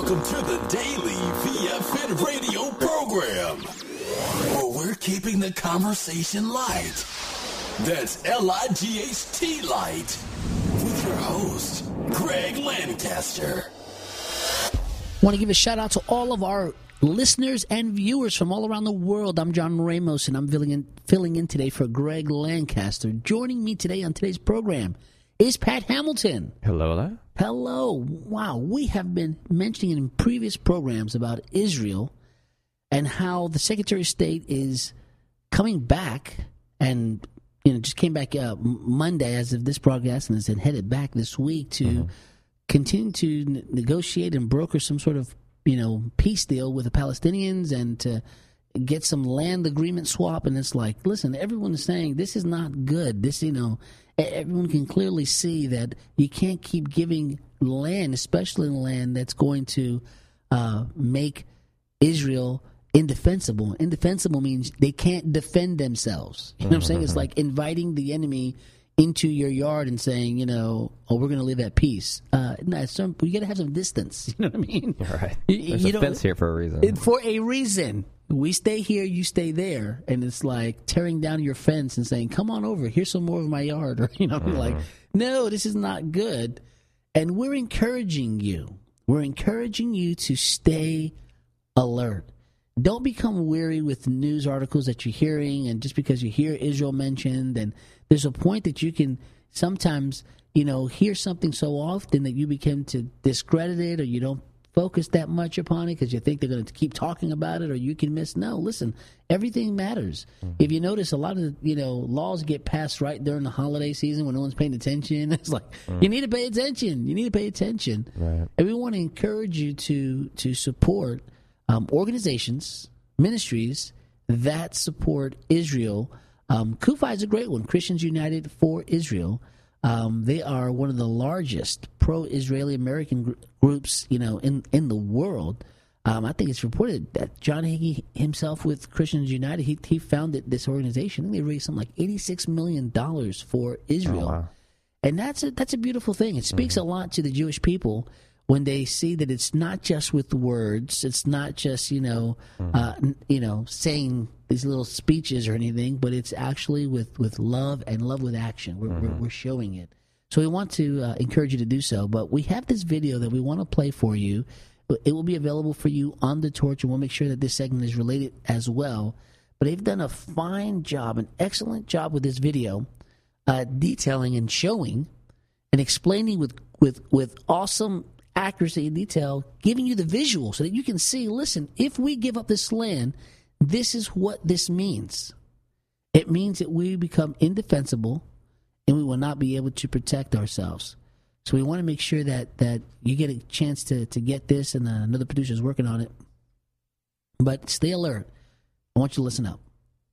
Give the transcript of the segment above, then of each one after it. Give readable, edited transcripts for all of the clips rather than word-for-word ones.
Welcome to the Daily VFN radio program, where we're keeping the conversation light. That's L-I-G-H-T light. With your host, Greg Lancaster. Want to give a shout out to all of our listeners and viewers from all around the world. I'm John Ramos, and I'm filling in today for Greg Lancaster. Joining me today on today's program is Pat Hamilton. Hello. Hello. Wow, we have been mentioning in previous programs about Israel and how the Secretary of State is coming back and just came back Monday as of this broadcast and is headed back this week to continue to negotiate and broker some sort of peace deal with the Palestinians and to get some land agreement swap. And it's like, listen, everyone is saying this is not good. This, everyone can clearly see that you can't keep giving land, especially land that's going to make Israel indefensible. Indefensible means they can't defend themselves. You know what I'm saying? It's like inviting the enemy into your yard and saying, we're going to live at peace. No, you got to have some distance. You know what I mean? All right. There's a fence here for a reason. For a reason. We stay here, you stay there. And it's like tearing down your fence and saying, come on over, here's some more of my yard. Or, like, no, this is not good. And we're encouraging you. We're encouraging you to stay alert. Don't become weary with news articles that you're hearing, and just because you hear Israel mentioned, and there's a point that you can sometimes, hear something so often that you begin to discredit it, or you don't focus that much upon it because you think they're going to keep talking about it, or you can miss. No, listen, everything matters. If you notice, a lot of laws get passed right during the holiday season when no one's paying attention. It's like you need to pay attention. You need to pay attention, right. And we want to encourage you to support organizations, ministries that support Israel. CUFI is a great one, Christians United for Israel. They are one of the largest pro-Israeli American groups, in the world. I think it's reported that John Hagee himself with Christians United, he founded this organization. I think they raised something like $86 million for Israel. Oh, wow. And that's a beautiful thing. It speaks a lot to the Jewish people when they see that it's not just with words, it's not just saying these little speeches or anything, but it's actually with love and love with action. We're showing it. So we want to encourage you to do so. But we have this video that we want to play for you. It will be available for you on The Torch, and we'll make sure that this segment is related as well. But they've done a fine job, an excellent job with this video, detailing and showing and explaining with awesome accuracy and detail, giving you the visual so that you can see, listen, if we give up this land, this is what this means. It means that we become indefensible and we will not be able to protect ourselves. So we want to make sure that you get a chance to get this, and another producer is working on it. But stay alert. I want you to listen up.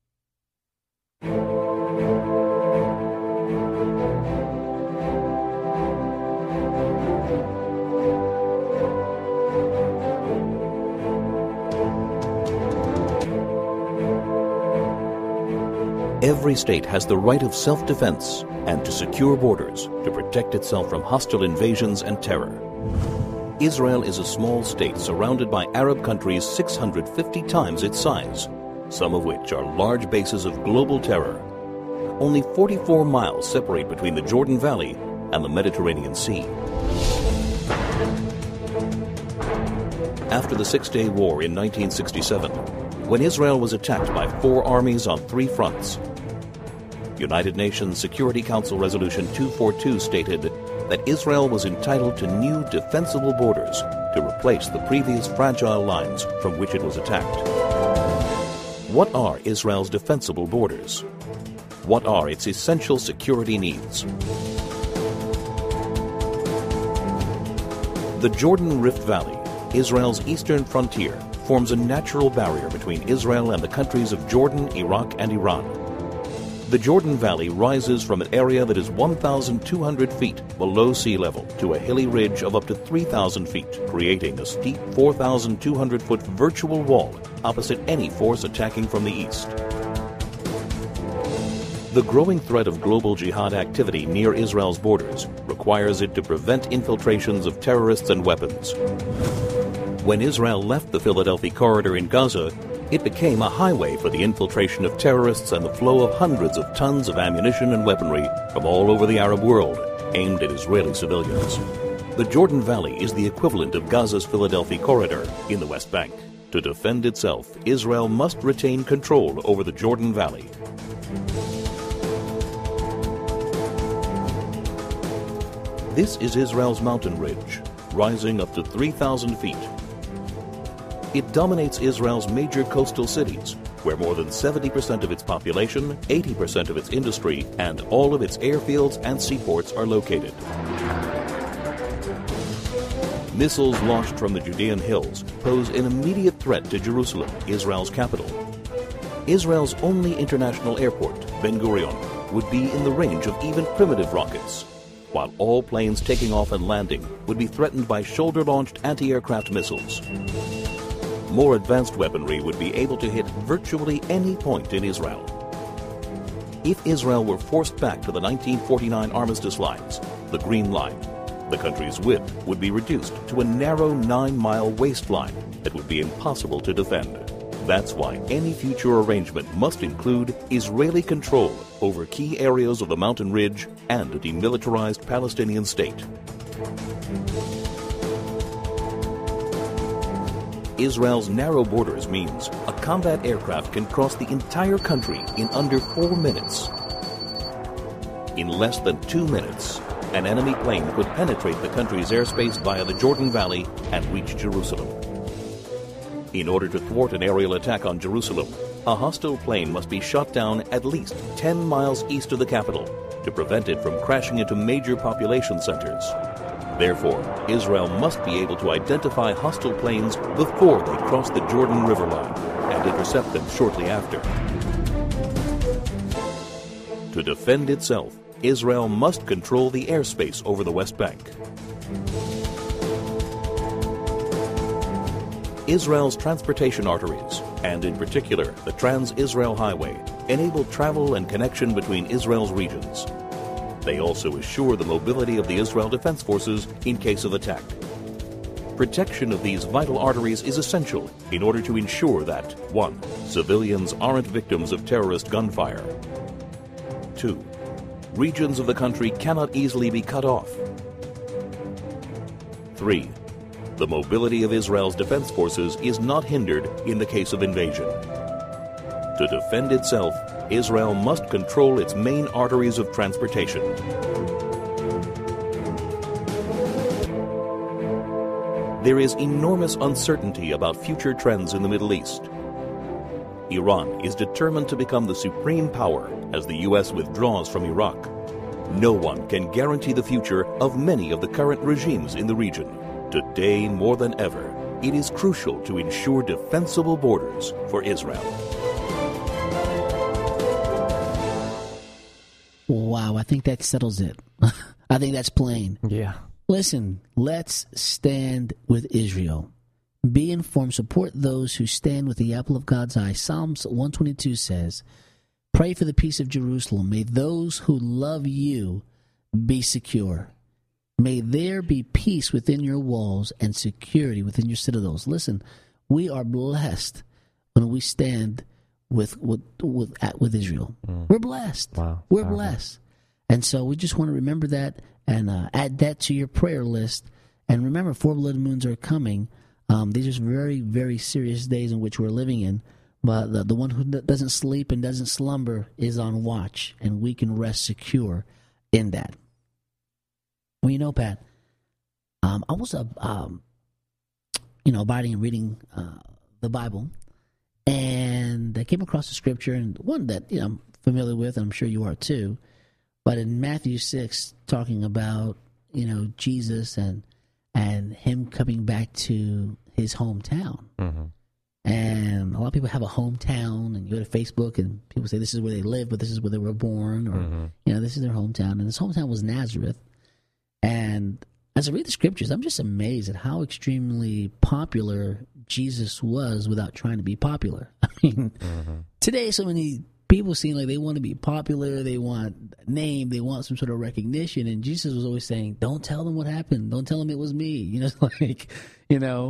Every state has the right of self-defense and to secure borders to protect itself from hostile invasions and terror. Israel is a small state surrounded by Arab countries 650 times its size, some of which are large bases of global terror. Only 44 miles separate between the Jordan Valley and the Mediterranean Sea. After the Six-Day War in 1967, when Israel was attacked by 4 armies on 3 fronts, United Nations Security Council Resolution 242 stated that Israel was entitled to new defensible borders to replace the previous fragile lines from which it was attacked. What are Israel's defensible borders? What are its essential security needs? The Jordan Rift Valley, Israel's eastern frontier, forms a natural barrier between Israel and the countries of Jordan, Iraq, and Iran. The Jordan Valley rises from an area that is 1,200 feet below sea level to a hilly ridge of up to 3,000 feet, creating a steep 4,200-foot virtual wall opposite any force attacking from the east. The growing threat of global jihad activity near Israel's borders requires it to prevent infiltrations of terrorists and weapons. When Israel left the Philadelphia corridor in Gaza, it became a highway for the infiltration of terrorists and the flow of hundreds of tons of ammunition and weaponry from all over the Arab world, aimed at Israeli civilians. The Jordan Valley is the equivalent of Gaza's Philadelphia corridor in the West Bank. To defend itself, Israel must retain control over the Jordan Valley. This is Israel's mountain ridge, rising up to 3,000 feet. It dominates Israel's major coastal cities, where more than 70% of its population, 80% of its industry, and all of its airfields and seaports are located. Missiles launched from the Judean hills pose an immediate threat to Jerusalem, Israel's capital. Israel's only international airport, Ben Gurion, would be in the range of even primitive rockets, while all planes taking off and landing would be threatened by shoulder-launched anti-aircraft missiles. More advanced weaponry would be able to hit virtually any point in Israel. If Israel were forced back to the 1949 armistice lines, the Green Line, the country's width would be reduced to a narrow 9-mile waistline that would be impossible to defend. That's why any future arrangement must include Israeli control over key areas of the mountain ridge and a demilitarized Palestinian state. Israel's narrow borders means a combat aircraft can cross the entire country in under 4 minutes. In less than 2 minutes, an enemy plane could penetrate the country's airspace via the Jordan Valley and reach Jerusalem. In order to thwart an aerial attack on Jerusalem, a hostile plane must be shot down at least 10 miles east of the capital to prevent it from crashing into major population centers. Therefore, Israel must be able to identify hostile planes before they cross the Jordan River line and intercept them shortly after. To defend itself, Israel must control the airspace over the West Bank. Israel's transportation arteries, and in particular the Trans-Israel Highway, enable travel and connection between Israel's regions. They also assure the mobility of the Israel Defense Forces in case of attack. Protection of these vital arteries is essential in order to ensure that 1. Civilians aren't victims of terrorist gunfire. 2. Regions of the country cannot easily be cut off. 3. The mobility of Israel's defense forces is not hindered in the case of invasion. To defend itself, Israel must control its main arteries of transportation. There is enormous uncertainty about future trends in the Middle East. Iran is determined to become the supreme power as the U.S. withdraws from Iraq. No one can guarantee the future of many of the current regimes in the region. Today, more than ever, it is crucial to ensure defensible borders for Israel. Wow, I think that settles it. I think that's plain. Yeah. Listen, let's stand with Israel. Be informed, support those who stand with the apple of God's eye. Psalms 122 says, pray for the peace of Jerusalem. May those who love you be secure. May there be peace within your walls and security within your citadels. Listen, we are blessed when we stand with Israel. We're blessed. Wow. We're blessed. And so we just want to remember that and add that to your prayer list. And remember, 4 blood moons are coming. These are very, very serious days in which we're living in. But the one who doesn't sleep and doesn't slumber is on watch, and we can rest secure in that. Well, you know, Pat, I was abiding and reading the Bible, and I came across a scripture, and one that I'm familiar with, and I'm sure you are too. But in Matthew 6, talking about Jesus and him coming back to his hometown. Mm-hmm. And a lot of people have a hometown, and you go to Facebook, and people say this is where they live, but this is where they were born, or this is their hometown. And his hometown was Nazareth. And as I read the scriptures, I'm just amazed at how extremely popular Jesus was without trying to be popular. I mean, today so many people seem like they want to be popular, they want a name, they want some sort of recognition, and Jesus was always saying, don't tell them what happened, don't tell them it was me.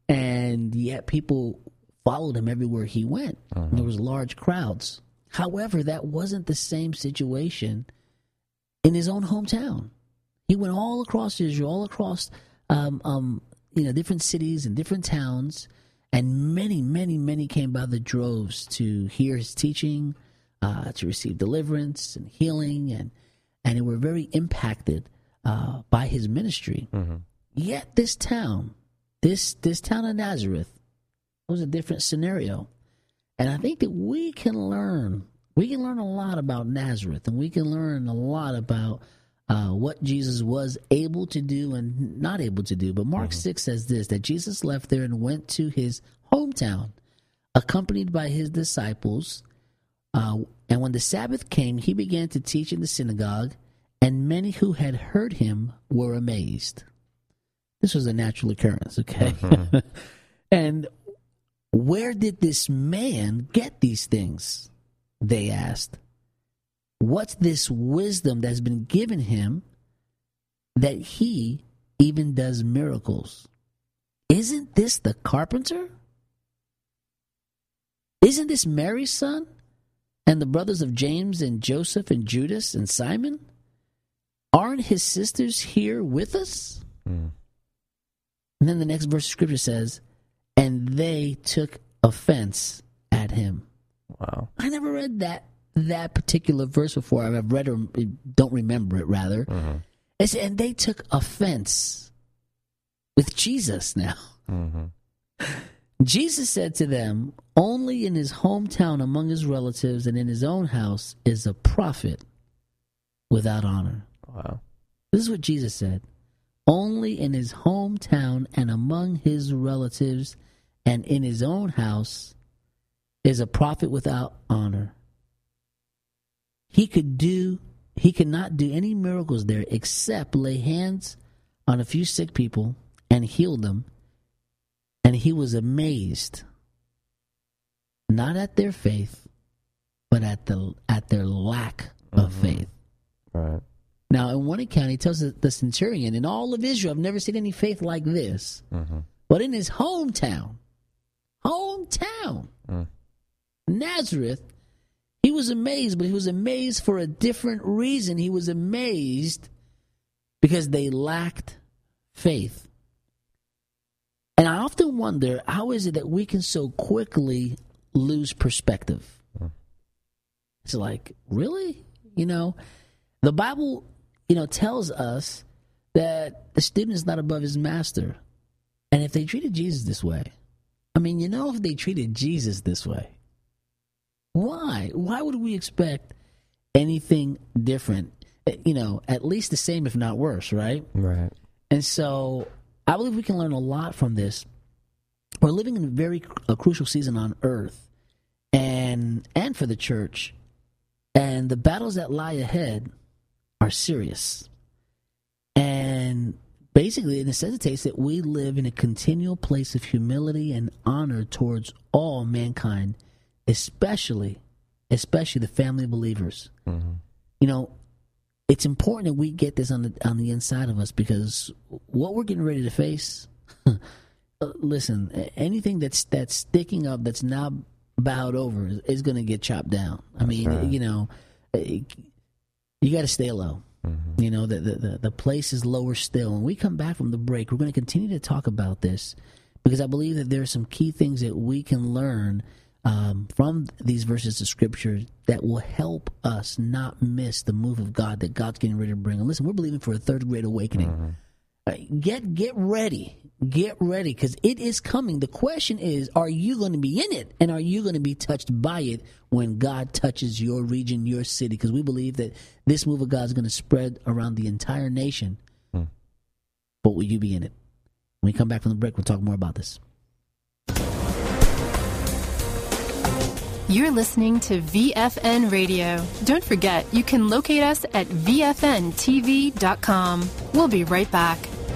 And yet people followed him everywhere he went. There was large crowds. However, that wasn't the same situation in his own hometown. He went all across Israel, all across different cities and different towns, and many came by the droves to hear his teaching, to receive deliverance and healing, and they were very impacted by his ministry. Yet this town, this town of Nazareth, was a different scenario. And I think that we can learn a lot about Nazareth, and we can learn a lot about what Jesus was able to do and not able to do. But Mark 6 says this, that Jesus left there and went to his hometown, accompanied by his disciples. And when the Sabbath came, he began to teach in the synagogue, and many who had heard him were amazed. This was a natural occurrence, okay? And where did this man get these things? They asked. What's this wisdom that's been given him that he even does miracles? Isn't this the carpenter? Isn't this Mary's son? And the brothers of James and Joseph and Judas and Simon? Aren't his sisters here with us? And then the next verse of scripture says, and they took offense at him. Wow. I never read that particular verse before. I've read or don't remember it, rather. And they took offense with Jesus now. Jesus said to them, only in his hometown among his relatives and in his own house is a prophet without honor. Wow. This is what Jesus said. Only in his hometown and among his relatives and in his own house is a prophet without honor. He could not do any miracles there except lay hands on a few sick people and heal them. And he was amazed, not at their faith, but at their lack of faith. Right. Now, in one account, he tells the centurion, in all of Israel, I've never seen any faith like this. But in his hometown, Nazareth, he was amazed, but he was amazed for a different reason. He was amazed because they lacked faith. And I often wonder, how is it that we can so quickly lose perspective? It's like, really? The Bible, tells us that the student is not above his master. And if they treated Jesus this way, if they treated Jesus this way, why? Why would we expect anything different? At least the same, if not worse, right? Right. And so I believe we can learn a lot from this. We're living in a crucial season on earth and for the church. And the battles that lie ahead are serious. And basically it necessitates that we live in a continual place of humility and honor towards all mankind, especially the family of believers. It's important that we get this on the inside of us, because what we're getting ready to face, listen, anything that's sticking up, that's not bowed over, is going to get chopped down. You got to stay low. The place is lower still. When we come back from the break, we're going to continue to talk about this, because I believe that there are some key things that we can learn from these verses of Scripture that will help us not miss the move of God that God's getting ready to bring. And listen, we're believing for a third great awakening. Get ready, because it is coming. The question is, are you going to be in it, and are you going to be touched by it when God touches your region, your city? Because we believe that this move of God is going to spread around the entire nation. But will you be in it? When we come back from the break, we'll talk more about this. You're listening to VFN Radio. Don't forget, you can locate us at VFNTV.com. We'll be right back.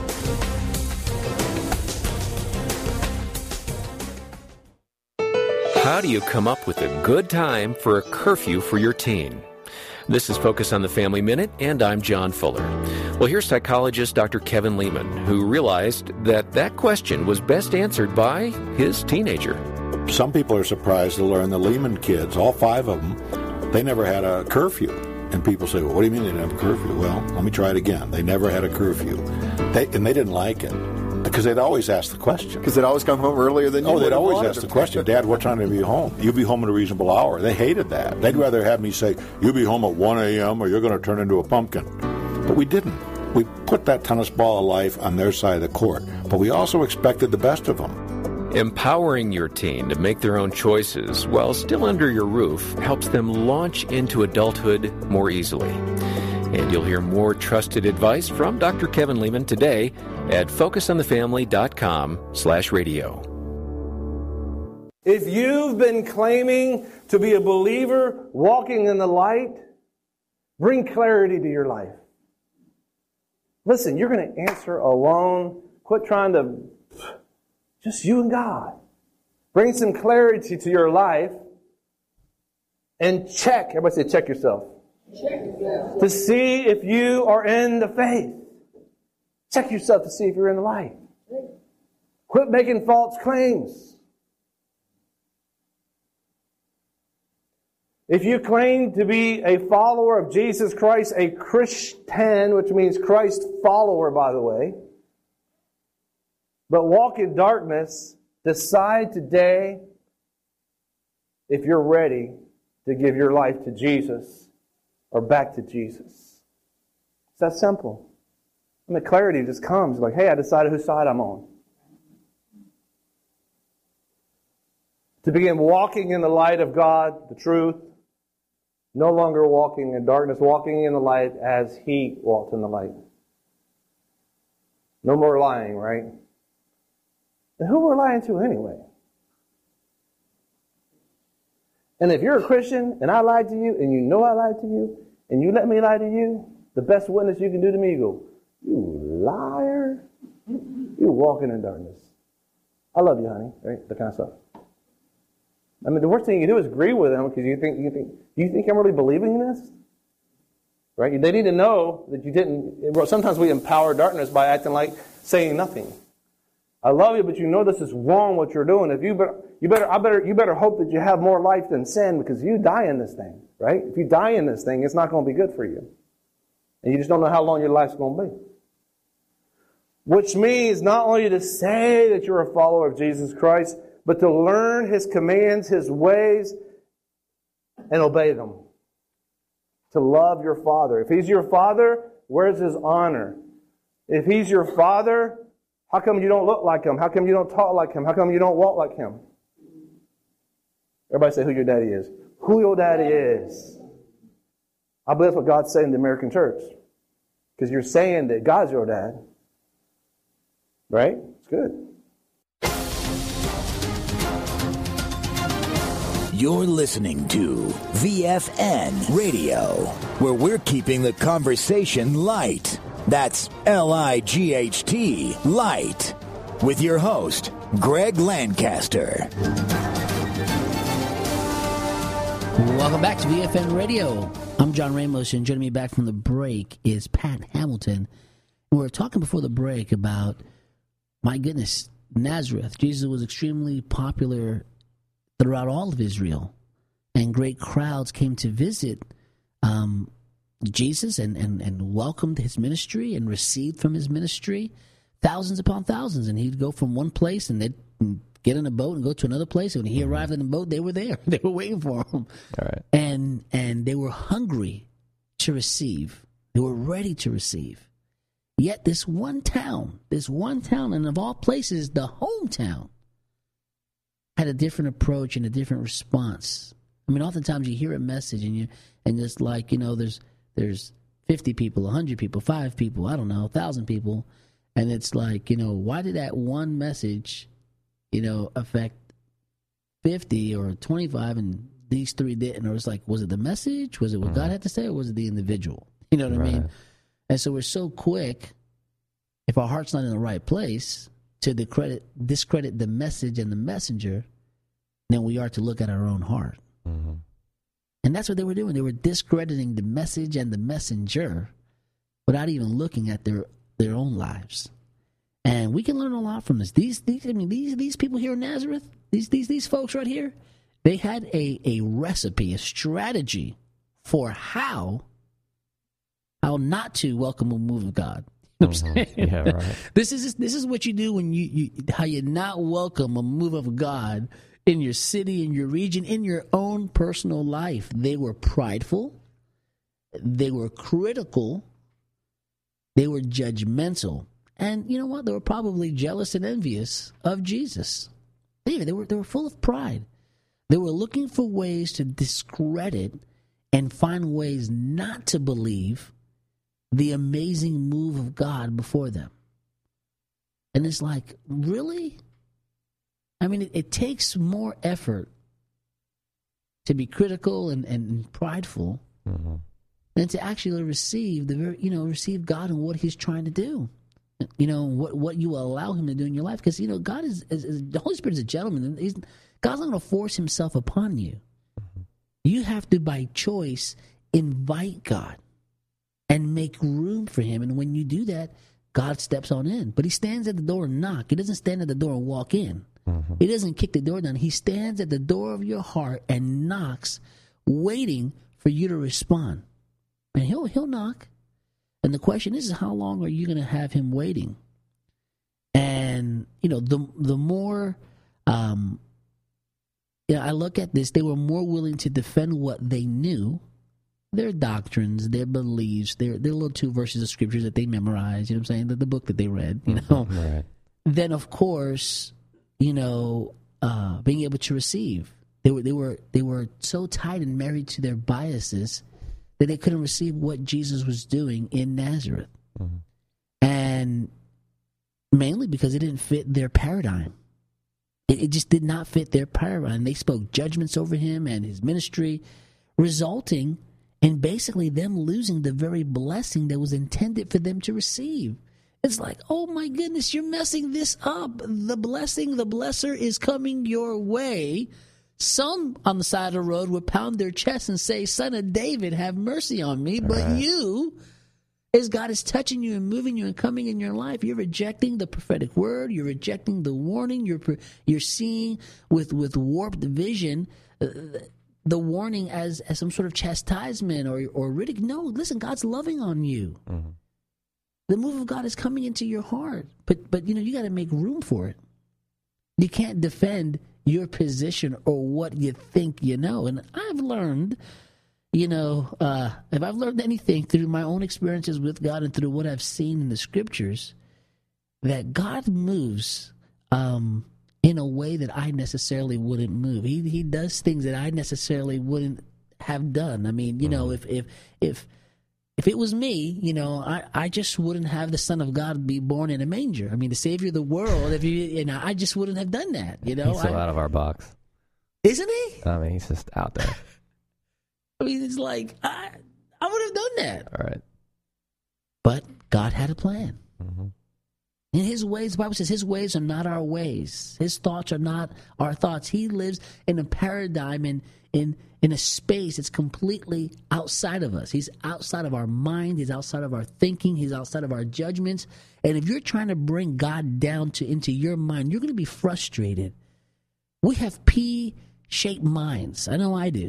How do you come up with a good time for a curfew for your teen? This is Focus on the Family Minute, and I'm John Fuller. Well, here's psychologist Dr. Kevin Leman, who realized that question was best answered by his teenager. Some people are surprised to learn the Leman kids, all 5 of them, they never had a curfew. And people say, well, what do you mean they didn't have a curfew? Well, let me try it again. They never had a curfew. They didn't like it because they'd always ask the question. Because they'd always come home earlier than you. Oh, they'd always ask the question, Dad, what time do you be home? You'll be home at a reasonable hour. They hated that. They'd rather have me say, you'll be home at 1 a.m. or you're going to turn into a pumpkin. But we didn't. We put that tennis ball of life on their side of the court. But we also expected the best of them. Empowering your teen to make their own choices while still under your roof helps them launch into adulthood more easily. And you'll hear more trusted advice from Dr. Kevin Leman today at focusonthefamily.com/radio. If you've been claiming to be a believer walking in the light, bring clarity to your life. Listen, you're going to answer alone. Quit trying to... Just you and God. Bring some clarity to your life and check. Everybody say, check yourself. Check yourself. To see if you are in the faith. Check yourself to see if you're in the light. Quit making false claims. If you claim to be a follower of Jesus Christ, a Christian, which means Christ follower, by the way, but walk in darkness, decide today if you're ready to give your life to Jesus or back to Jesus. It's that simple. And the clarity just comes like, hey, I decided whose side I'm on. To begin walking in the light of God, the truth, no longer walking in darkness, walking in the light as He walked in the light. No more lying, right? And who we're lying to anyway? And if you're a Christian and I lied to you and you know I lied to you and you let me lie to you, the best witness you can do to me, you go, you liar. You're walking in darkness. I love you, honey. Right? That kind of stuff. I mean, the worst thing you can do is agree with them because you think I'm really believing this? Right? They need to know that you didn't. Well, sometimes we empower darkness by acting like saying nothing. I love you, but you know this is wrong what you're doing. If you better hope that you have more life than sin because you die in this thing, right? If you die in this thing, it's not going to be good for you. And you just don't know how long your life's going to be. Which means not only to say that you're a follower of Jesus Christ, but to learn His commands, His ways, and obey them. To love your Father. If He's your Father, where's His honor? If He's your Father, how come you don't look like Him? How come you don't talk like Him? How come you don't walk like Him? Everybody say who your daddy is. Who your daddy is. I believe that's what God's saying to the American church. Because you're saying that God's your dad. Right? It's good. You're listening to VFN Radio, where we're keeping the conversation light. That's LIGHT, light. With your host, Greg Lancaster. Welcome back to VFN Radio. I'm John Ramos, and joining me back from the break is Pat Hamilton. We were talking before the break about, my goodness, Nazareth. Jesus was extremely popular throughout all of Israel, and great crowds came to visit Jesus and welcomed His ministry and received from His ministry thousands upon thousands. And he'd go from one place and they'd get in a boat and go to another place. And when he arrived in the boat, they were there. They were waiting for him. All right. And they were hungry to receive. They were ready to receive. Yet this one town, and of all places, the hometown, had a different approach and a different response. I mean, oftentimes you hear a message and it's like, there's 50 people, 100 people, 5 people, I don't know, 1,000 people. And it's like, why did that one message, affect 50 or 25 and these 3 didn't? Or it's like, was it the message? Was it what God had to say? Or was it the individual? You know what I mean? And so we're so quick, if our heart's not in the right place, to discredit the message and the messenger than we are to look at our own heart. And that's what they were doing. They were discrediting the message and the messenger without even looking at their own lives. And we can learn a lot from this. These people here in Nazareth, these folks right here, they had a recipe, a strategy for how not to welcome a move of God. You know what I'm saying? Yeah, right. This is what you do when you how you not welcome a move of God in your city, in your region, in your own personal life. They were prideful. They were critical. They were judgmental. And you know what? They were probably jealous and envious of Jesus. They were full of pride. They were looking for ways to discredit and find ways not to believe the amazing move of God before them. And it's like, really? I mean, it takes more effort to be critical and prideful than to actually receive receive God and what He's trying to do. You know, what you allow Him to do in your life. Because, you know, God is the Holy Spirit is a gentleman. God's not going to force Himself upon you. You have to, by choice, invite God and make room for Him. And when you do that, God steps on in. But He stands at the door and knock. He doesn't stand at the door and walk in. He doesn't kick the door down. He stands at the door of your heart and knocks, waiting for you to respond. And he'll knock. And the question is how long are you going to have Him waiting? And, you know, the more I look at this, they were more willing to defend what they knew, their doctrines, their beliefs, their little 2 verses of scriptures that they memorized, you know what I'm saying, the book that they read, you know. Right. Then, of course, you know, being able to receive. They were so tied and married to their biases that they couldn't receive what Jesus was doing in Nazareth. And mainly because it didn't fit their paradigm. It just did not fit their paradigm. They spoke judgments over Him and His ministry, resulting in basically them losing the very blessing that was intended for them to receive. It's like, oh my goodness, you're messing this up. The blessing, the blesser is coming your way. Some on the side of the road would pound their chest and say, Son of David, have mercy on me. But you, as God is touching you and moving you and coming in your life, you're rejecting the prophetic word. You're rejecting the warning. You're seeing with warped vision the warning as some sort of chastisement or ridicule. No, listen, God's loving on you. The move of God is coming into your heart. But you know, you got to make room for it. You can't defend your position or what you think you know. And I've learned, you know, if I've learned anything through my own experiences with God and through what I've seen in the scriptures, that God moves in a way that I necessarily wouldn't move. He does things that I necessarily wouldn't have done. I mean, you know, if it was me, you know, I just wouldn't have the Son of God be born in a manger. I mean, the Savior of the world, I just wouldn't have done that, you know. He's so out of our box. Isn't he? I mean, he's just out there. I mean, it's like, I would have done that. All right. But God had a plan. In His ways, the Bible says His ways are not our ways. His thoughts are not our thoughts. He lives in a paradigm, in a space that's completely outside of us. He's outside of our mind. He's outside of our thinking. He's outside of our judgments. And if you're trying to bring God down into your mind, you're going to be frustrated. We have P-shaped minds. I know I do.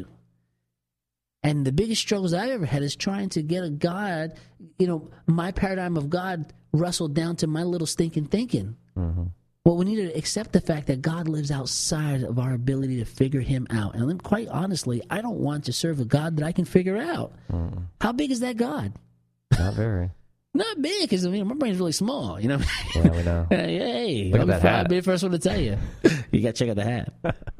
And the biggest struggles I ever had is trying to get a God, you know, my paradigm of God wrestled down to my little stinking thinking. Well, we need to accept the fact that God lives outside of our ability to figure Him out. And quite honestly, I don't want to serve a God that I can figure out. How big is that God? Not very. Not big, because my brain's really small. You know. Yeah, we know. Hey, look at that hat. I'll be the first one to tell you. You got to check out the hat.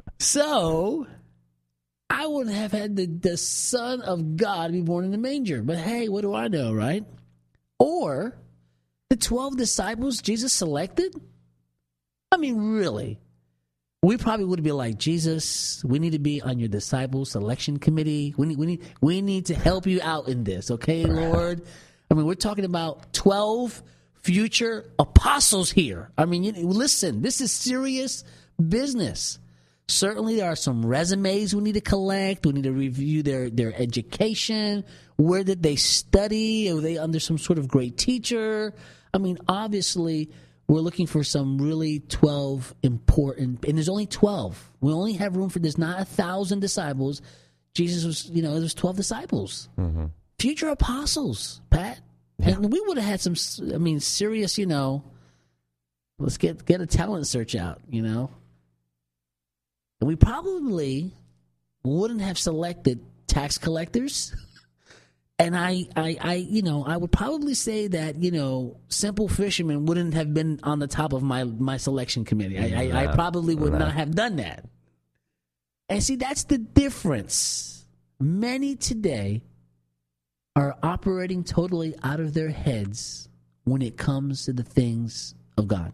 So I wouldn't have had the Son of God be born in the manger. But hey, what do I know, right? Or the 12 disciples Jesus selected. I mean, really, we probably would be like, Jesus, we need to be on your disciple selection committee. We need to help you out in this, okay, Lord? I mean, we're talking about 12 future apostles here. I mean, listen, this is serious business. Certainly, there are some resumes we need to collect. We need to review their education. Where did they study? Are they under some sort of great teacher? I mean, obviously, we're looking for some really 12 important, and there's only 12. We only have room for, there's not 1,000 disciples. Jesus was, there's 12 disciples. Mm-hmm. Future apostles, Pat. Yeah. And we would have had some, serious, let's get a talent search out, And we probably wouldn't have selected tax collectors. And I would probably say that, simple fishermen wouldn't have been on the top of my selection committee. I probably would not have done that. And see, that's the difference. Many today are operating totally out of their heads when it comes to the things of God.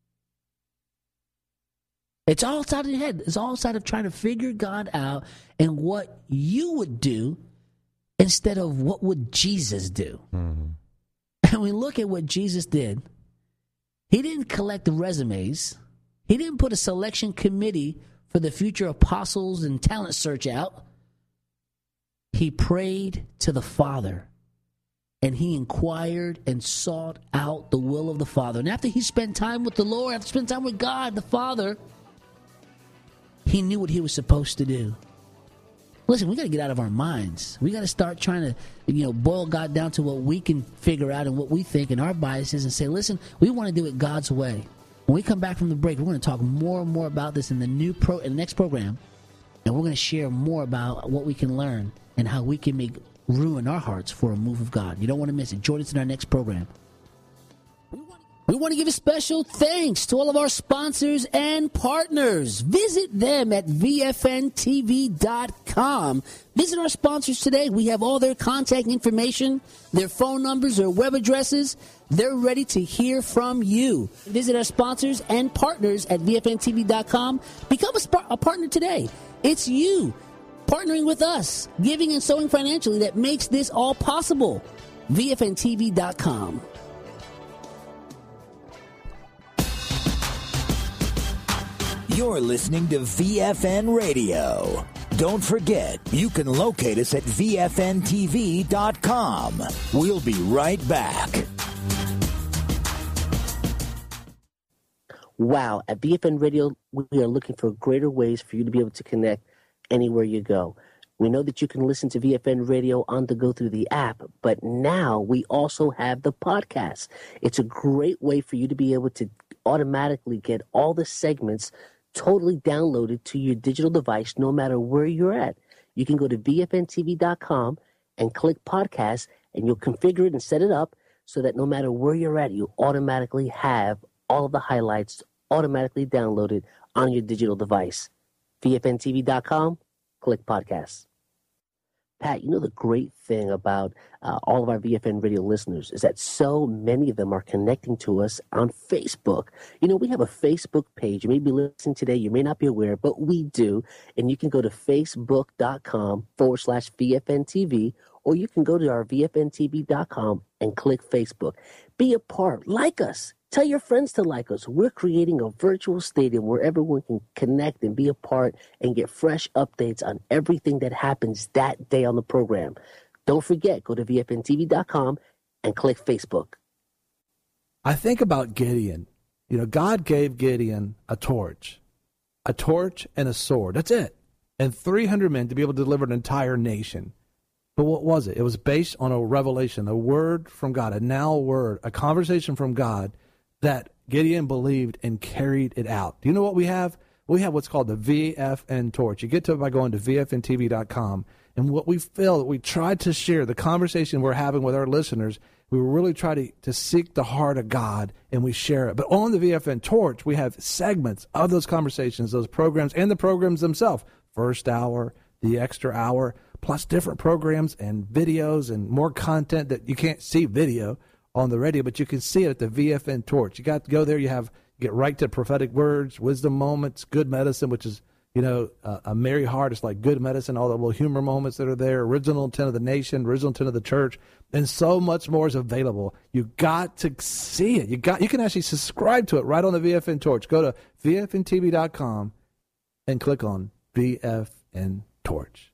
It's all outside of your head. It's all outside of trying to figure God out and what you would do instead of what would Jesus do. Mm-hmm. And we look at what Jesus did. He didn't collect the resumes. He didn't put a selection committee for the future apostles and talent search out. He prayed to the Father, and he inquired and sought out the will of the Father. And after he spent time with the Lord, after spent time with God, the Father, he knew what he was supposed to do. Listen, we got to get out of our minds. We got to start trying to, boil God down to what we can figure out and what we think and our biases and say, listen, we want to do it God's way. When we come back from the break, we're going to talk more and more about this in the next program, and we're going to share more about what we can learn and how we can ruin our hearts for a move of God. You don't want to miss it. Join us in our next program. We want to give a special thanks to all of our sponsors and partners. Visit them at VFNTV.com. Visit our sponsors today. We have all their contact information, their phone numbers, their web addresses. They're ready to hear from you. Visit our sponsors and partners at VFNTV.com. Become a partner today. It's you partnering with us, giving and sowing financially that makes this all possible. VFNTV.com. You're listening to VFN Radio. Don't forget, you can locate us at VFNTV.com. We'll be right back. Wow, at VFN Radio, we are looking for greater ways for you to be able to connect anywhere you go. We know that you can listen to VFN Radio on the go through the app, but now we also have the podcast. It's a great way for you to be able to automatically get all the segments totally downloaded to your digital device no matter where you're at. You can go to VFNTV.com and click podcast, and you'll configure it and set it up so that no matter where you're at, you automatically have all of the highlights automatically downloaded on your digital device. VFNTV.com, click podcast. Pat, the great thing about all of our VFN Radio listeners is that so many of them are connecting to us on Facebook. We have a Facebook page. You may be listening today. You may not be aware, but we do. And you can go to facebook.com/VFNTV, or you can go to our VFNTV.com and click Facebook. Be a part. Like us. Tell your friends to like us. We're creating a virtual stadium where everyone can connect and be a part and get fresh updates on everything that happens that day on the program. Don't forget, go to VFNTV.com and click Facebook. I think about Gideon. God gave Gideon a torch and a sword. That's it. And 300 men to be able to deliver an entire nation. But what was it? It was based on a revelation, a word from God, a now word, a conversation from God that Gideon believed and carried it out. Do you know what we have? We have what's called the VFN torch. You get to it by going to VFNTV.com. And what we feel that we tried to share, the conversation we're having with our listeners, we really try to seek the heart of God, and we share it. But on the VFN torch, we have segments of those conversations, those programs, and the programs themselves. First hour, the extra hour, plus different programs and videos and more content that you can't see video on the radio, but you can see it at the VFN torch. You got to go there. Get right to prophetic words, wisdom moments, good medicine, which is, a merry heart. It's like good medicine, all the little humor moments that are there, original intent of the nation, original intent of the church, and so much more is available. You got to see it. You can actually subscribe to it right on the VFN torch. Go to VFNTV.com and click on VFN Torch.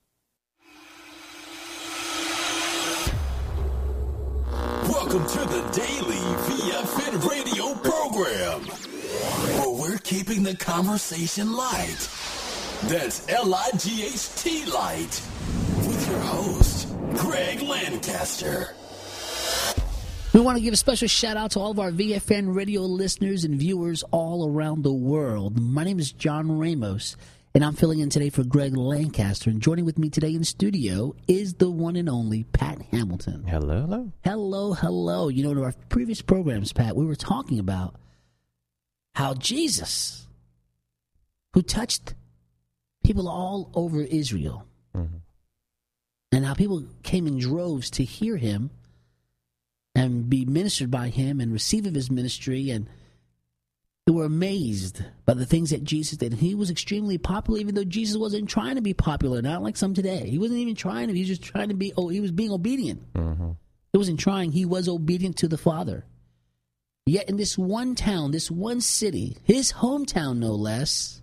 Welcome to the daily VFN radio program, where we're keeping the conversation light. That's L-I-G-H-T light, with your host, Greg Lancaster. We want to give a special shout out to all of our VFN radio listeners and viewers all around the world. My name is John Ramos, and I'm filling in today for Greg Lancaster. And joining with me today in studio is the one and only Pat Hamilton. Hello, hello. Hello, hello. You know, in our previous programs, Pat, we were talking about how Jesus, who touched people all over Israel, and how people came in droves to hear him and be ministered by him and receive of his ministry, and they were amazed by the things that Jesus did. And he was extremely popular, even though Jesus wasn't trying to be popular, not like some today. He wasn't even trying to. He was just trying to be. He was being obedient. He wasn't trying. He was obedient to the Father. Yet in this one town, this one city, his hometown no less,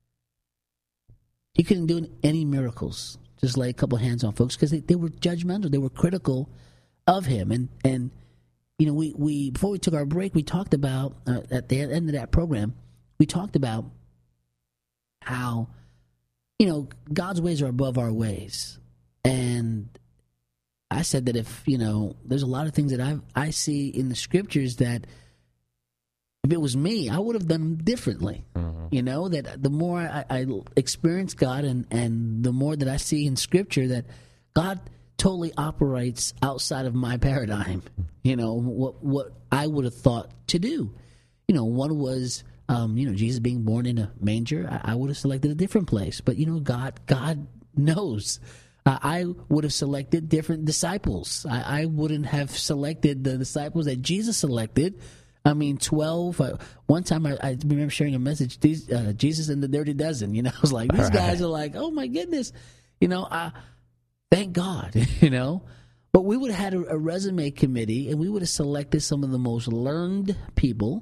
he couldn't do any miracles. Just lay a couple hands on folks because they were judgmental. They were critical of him. And you know, we before we took our break, we talked about at the end of that program, we talked about how, you know, God's ways are above our ways. And I said that if, you know, there's a lot of things that I see in the scriptures that if it was me, I would have done them differently. You know, that the more I experience God and the more that I see in scripture that God totally operates outside of my paradigm, you know, what I would have thought to do. You know, one was, you know, Jesus being born in a manger. I would have selected a different place. But, you know, God knows. I would have selected different disciples. I wouldn't have selected the disciples that Jesus selected. I mean, 12. One time I remember sharing a message, Jesus and the Dirty Dozen. You know, I was like, these guys are like, oh, my goodness. You know, thank God, you know. But we would have had a resume committee, and we would have selected some of the most learned people.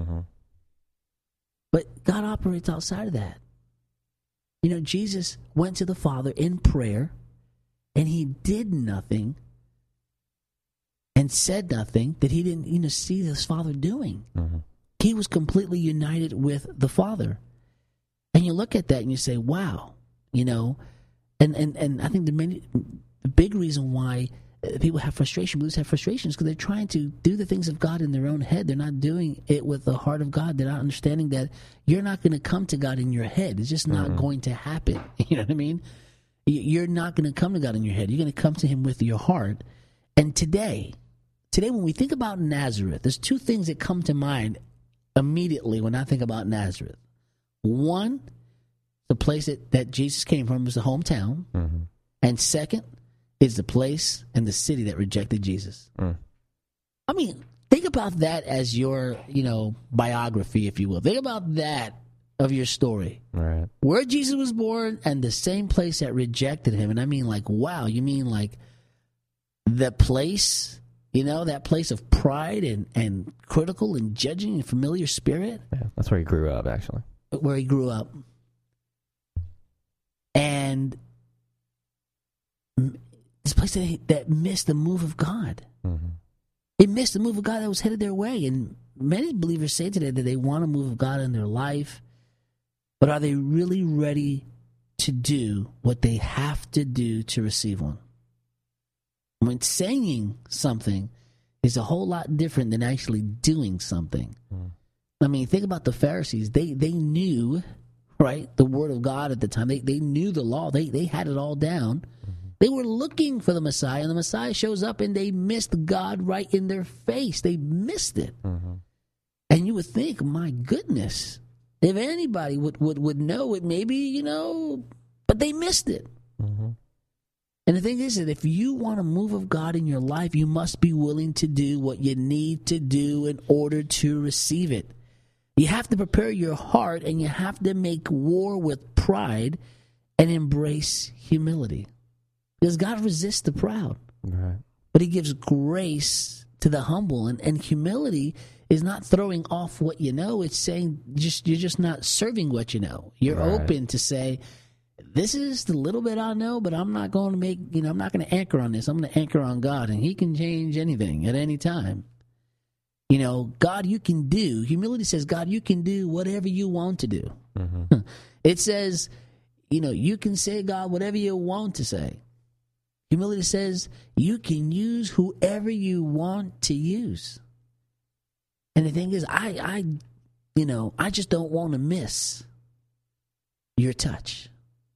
But God operates outside of that. You know, Jesus went to the Father in prayer, and he did nothing and said nothing that he didn't, you know, see his Father doing. He was completely united with the Father. And you look at that and you say, wow, you know. And I think the big reason why people have frustration, believers have frustration, is because they're trying to do the things of God in their own head. They're not doing it with the heart of God. They're not understanding that you're not going to come to God in your head. It's just not going to happen. You know what I mean? You're not going to come to God in your head. You're going to come to him with your heart. And today, when we think about Nazareth, there's two things that come to mind immediately when I think about Nazareth. One, the place that Jesus came from was the hometown. And second is the place and the city that rejected Jesus. I mean, think about that as your, you know, biography, if you will. Think about that of your story. Right. Where Jesus was born and the same place that rejected him. And I mean, like, wow, you mean like the place, you know, that place of pride and critical and judging and familiar spirit? Yeah, that's where he grew up, actually. Where he grew up. And this place that missed the move of God. It missed the move of God that was headed their way. And many believers say today that they want a move of God in their life, but are they really ready to do what they have to do to receive one? I mean, saying something is a whole lot different than actually doing something. I mean, think about the Pharisees. They knew, right, the word of God at the time. They knew the law. They had it all down. They were looking for the Messiah, and the Messiah shows up, and they missed God right in their face. They missed it. And you would think, my goodness, if anybody would know it, maybe, you know, but they missed it. And the thing is that if you want a move of God in your life, you must be willing to do what you need to do in order to receive it. You have to prepare your heart, and you have to make war with pride and embrace humility. Because God resists the proud. Right. But he gives grace to the humble. And humility is not throwing off what you know. It's saying you're just not serving what you know. You're open to say, this is the little bit I know, but I'm not going to I'm not going to anchor on this. I'm going to anchor on God, and He can change anything at any time. God, you can do. Humility says, God, you can do whatever you want to do. Mm-hmm. It says, you can say, God, whatever you want to say. Humility says, you can use whoever you want to use. And the thing is, I just don't want to miss your touch.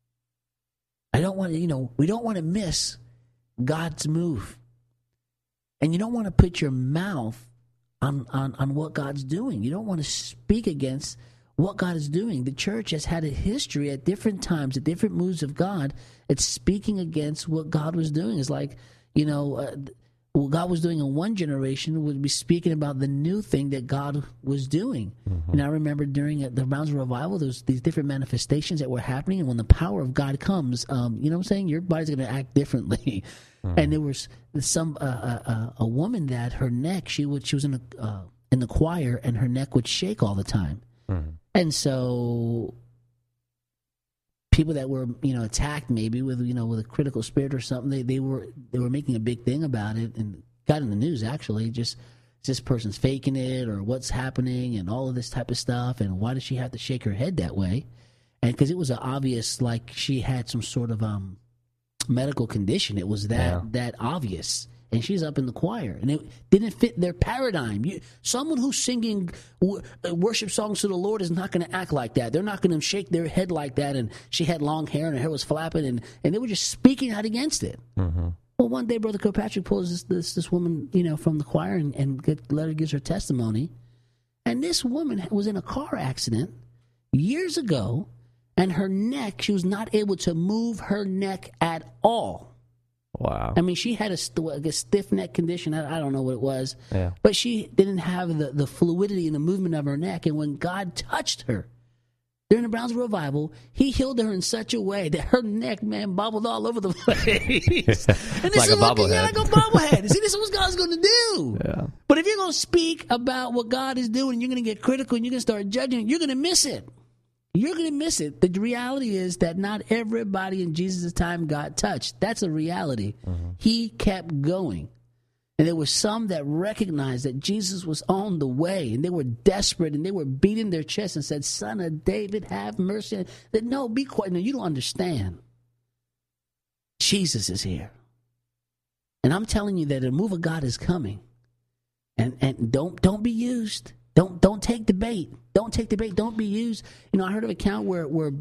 I don't want to, we don't want to miss God's move. And you don't want to put your mouth on what God's doing. You don't want to speak against what God is doing. The church has had a history at different times, at different moves of God, it's speaking against what God was doing. It's like, what God was doing in one generation would be speaking about the new thing that God was doing. Mm-hmm. And I remember during the Brownsville Revival, there's these different manifestations that were happening, and when the power of God comes, you know what I'm saying? Your body's going to act differently. Mm-hmm. And there was a woman that her neck, she was in the choir, and her neck would shake all the time. Mm-hmm. And so people that were attacked maybe with a critical spirit or something, they were making a big thing about it, and got in the news actually, just this person's faking it or what's happening and all of this type of stuff, and why does she have to shake her head that way? And because it was an obvious, like she had some sort of medical condition. It was that obvious. And she's up in the choir, and it didn't fit their paradigm. Someone who's singing worship songs to the Lord is not going to act like that. They're not going to shake their head like that. And she had long hair, and her hair was flapping, and they were just speaking out against it. Mm-hmm. Well, one day, Brother Kilpatrick pulls this woman, from the choir, and let her give her testimony. And this woman was in a car accident years ago, and her neck, she was not able to move her neck at all. Wow. I mean, she had a stiff neck condition. I don't know what it was. Yeah. But she didn't have the fluidity and the movement of her neck. And when God touched her during the Brownsville Revival, He healed her in such a way that her neck, man, bobbled all over the place. And this like is a bobblehead. Like a bobblehead. See, this is what God's going to do. Yeah. But if you're going to speak about what God is doing, you're going to get critical and you're going to start judging, you're going to miss it. You're going to miss it. The reality is that not everybody in Jesus' time got touched. That's a reality. Mm-hmm. He kept going. And there were some that recognized that Jesus was on the way, and they were desperate, and they were beating their chest and said, Son of David, have mercy. That no, be quiet. No, you don't understand. Jesus is here. And I'm telling you that a move of God is coming. And don't be used. Don't take the bait. Don't take the bait. Don't be used. I heard of an account where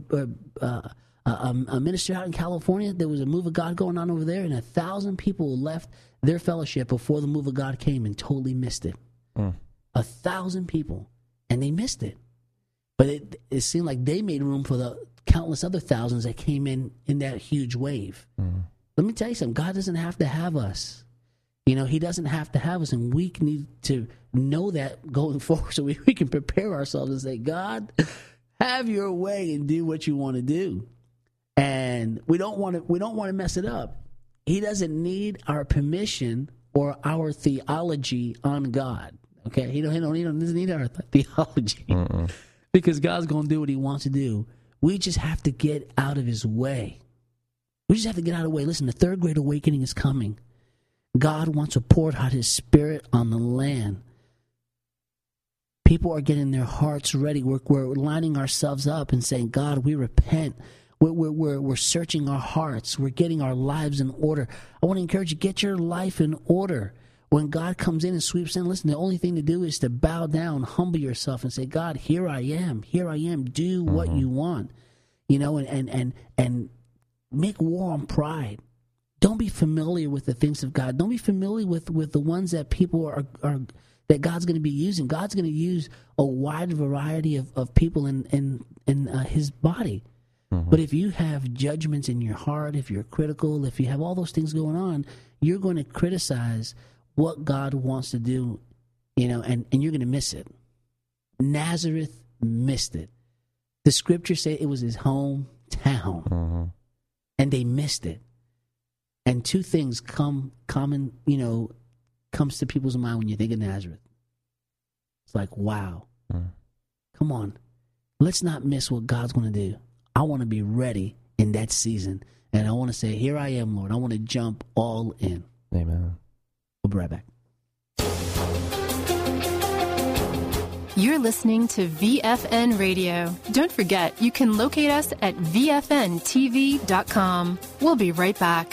a minister out in California, there was a move of God going on over there, and 1,000 people left their fellowship before the move of God came and totally missed it. 1,000 people, and they missed it. But it seemed like they made room for the countless other thousands that came in that huge wave. Let me tell you something. God doesn't have to have us. He doesn't have to have us, and we need to know that going forward so we can prepare ourselves and say, God, have your way and do what you want to do. And we don't want to mess it up. He doesn't need our permission or our theology on God. Okay? He doesn't need our theology. Mm-mm. Because God's going to do what He wants to do. We just have to get out of His way. We just have to get out of the way. Listen, the third great awakening is coming. God wants to pour out His Spirit on the land. People are getting their hearts ready. We're lining ourselves up and saying, God, we repent. We're searching our hearts. We're getting our lives in order. I want to encourage you, get your life in order. When God comes in and sweeps in, listen, the only thing to do is to bow down, humble yourself, and say, God, here I am. Here I am. Do what you want. And make war on pride. Don't be familiar with the things of God. Don't be familiar with the ones that people are that God's going to be using. God's going to use a wide variety of people in His body. Mm-hmm. But if you have judgments in your heart, if you're critical, if you have all those things going on, you're going to criticize what God wants to do, and you're going to miss it. Nazareth missed it. The scriptures say it was his hometown, and they missed it. And two things comes to people's mind when you think of Nazareth. It's like, wow. Come on. Let's not miss what God's going to do. I want to be ready in that season. And I want to say, here I am, Lord. I want to jump all in. Amen. We'll be right back. You're listening to VFN Radio. Don't forget, you can locate us at VFNTV.com. We'll be right back.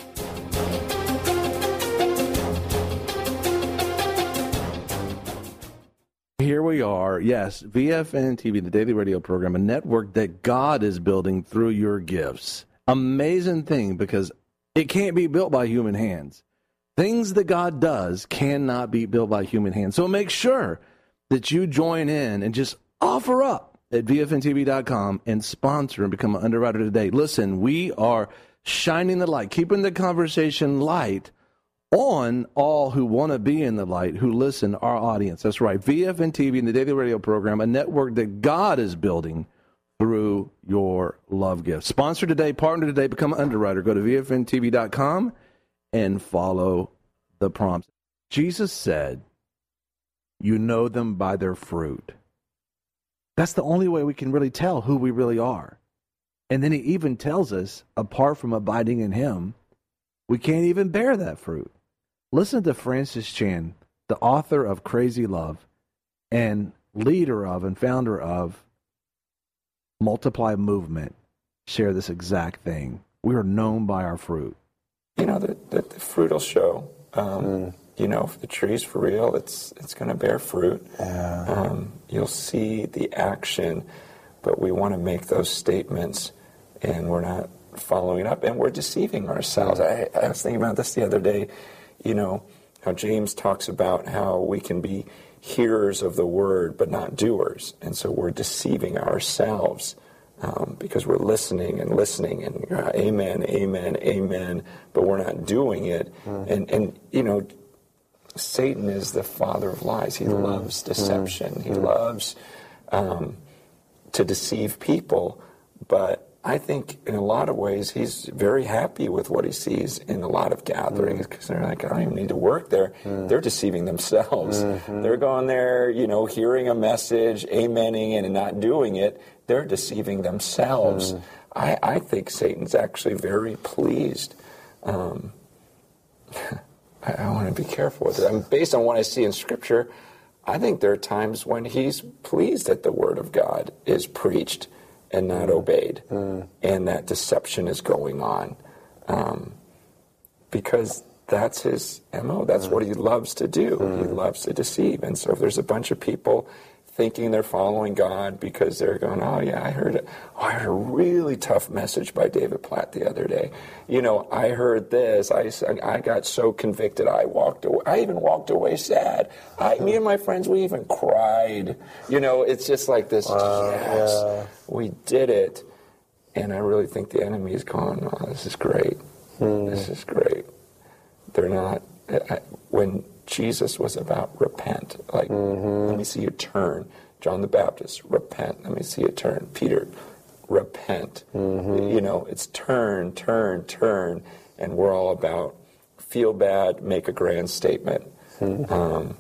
Here we are, yes, VFN TV, the daily radio program, a network that God is building through your gifts. Amazing thing, because it can't be built by human hands. Things that God does cannot be built by human hands. So make sure that you join in and just offer up at VFNTV.com and sponsor and become an underwriter today. Listen, we are shining the light, keeping the conversation light on all who want to be in the light, who listen, our audience. That's right, VFN TV and the daily radio program, a network that God is building through your love gift. Sponsor today, partner today, become an underwriter. Go to VFNTV.com and follow the prompts. Jesus said, you know them by their fruit. That's the only way we can really tell who we really are. And then he even tells us, apart from abiding in him, we can't even bear that fruit. Listen to Francis Chan, the author of Crazy Love and leader of and founder of Multiply Movement, share this exact thing. We are known by our fruit. You know, the fruit will show. You know, if the tree's for real, it's going to bear fruit. You'll see the action, but we want to make those statements, and we're not following up, and we're deceiving ourselves. I was thinking about this the other day, you know, how James talks about how we can be hearers of the word, but not doers, and so we're deceiving ourselves. Because we're listening and amen, amen, amen, but we're not doing it. And you know, Satan is the father of lies. He loves deception. He loves to deceive people. But I think in a lot of ways he's very happy with what he sees in a lot of gatherings, because they're like, I don't even need to work there. They're deceiving themselves. They're going there, you know, hearing a message, amening it, and not doing it. They're deceiving themselves. I think Satan's actually very pleased. I want to be careful with it. I mean, based on what I see in Scripture, I think there are times when he's pleased that the Word of God is preached and not obeyed, and that deception is going on, because that's his MO. That's what he loves to do. He loves to deceive. And so if there's a bunch of people thinking they're following God because they're going, oh yeah, I heard a really tough message by David Platt the other day. You know, I heard this. I got so convicted. I walked away. I even walked away sad. Me and my friends, we even cried. You know, it's just like this. We did it. And I really think the enemy is going, oh, this is great. This is great. They're not. When Jesus was about repent, like, let me see you turn. John the Baptist, repent. Let me see you turn. Peter, repent. You know, it's turn, turn, turn. And we're all about feel bad, make a grand statement. And